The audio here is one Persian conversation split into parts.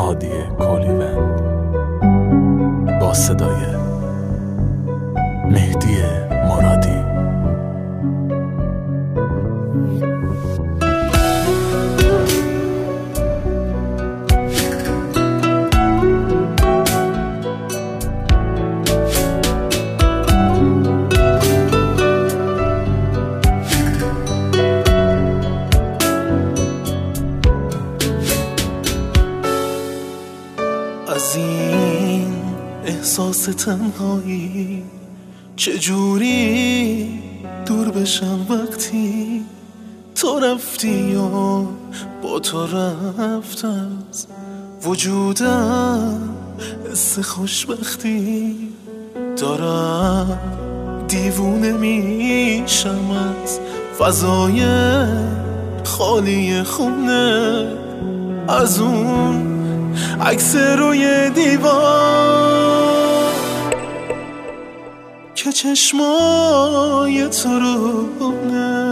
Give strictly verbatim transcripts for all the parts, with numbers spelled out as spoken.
هادی کولیوند با صدای مهدی مرادی. از این احساس تنهایی چجوری دور بشم وقتی تو رفتی و با تو رفت از وجودم حس خوشبختی دارم. دیوونه میشم از فضای خالی خونه، از اون عکس روی دیوار که چشمای تو رونه.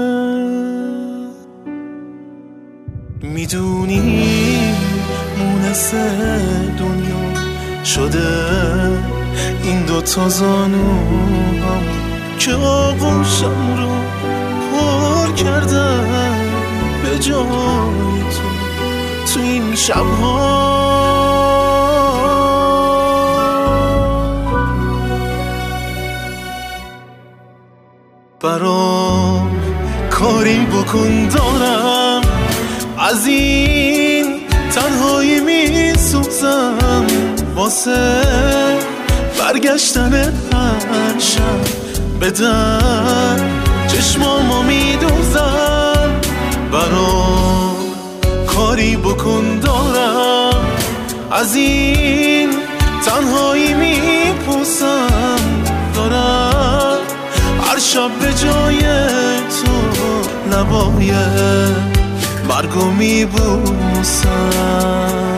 میدونی مونس دنیا شده این دوتا زانو هم که آغوشم رو پر کردن به جای تو تو این شب‌ها. برام کاری بکن دارم، از این تنهایی میسوزم واسه برگشتن هر شب به در چشمامو میدوزم. برام کاری بکن دارم، از این تنهایی میپوسم دارم هر شب به جای تو لبای مرگو میبوسم.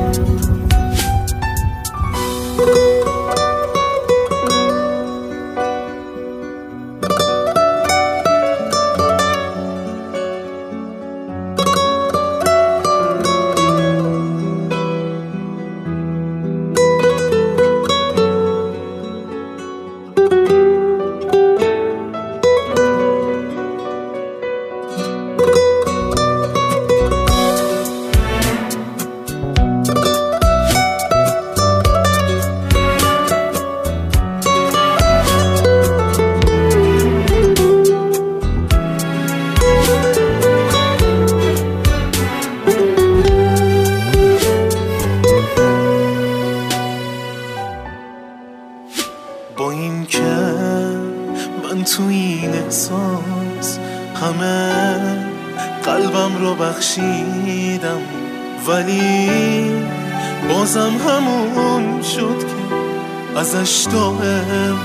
با این که من تو این احساس همه قلبم رو بخشیدم، ولی بازم همون شد که ازش دائم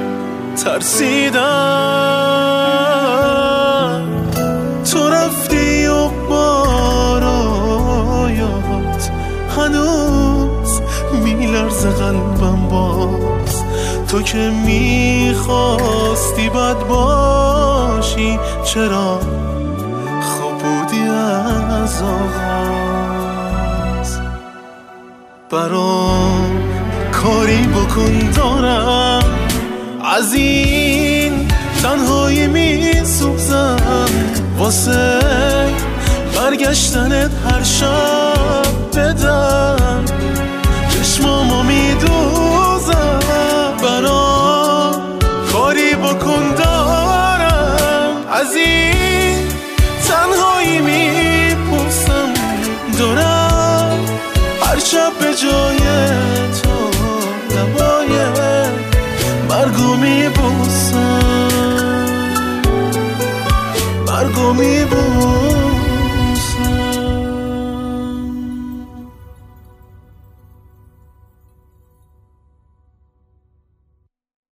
ترسیدم. تو رفتی و بارایات هنوز میلرزه قلبم باز. تو که میخواستی بد باشی چرا خوب بودی از آغاز. برام کاری بکن دارم، از این تنهایی میسوزم واسه برگشتنت هر شب به در چشمامو میدوزم. برام کاری بکن دارم، از این تنهایی میپوسم دارم هر شب به جای تو لبای مرگو میبوسم مرگو میبوسم.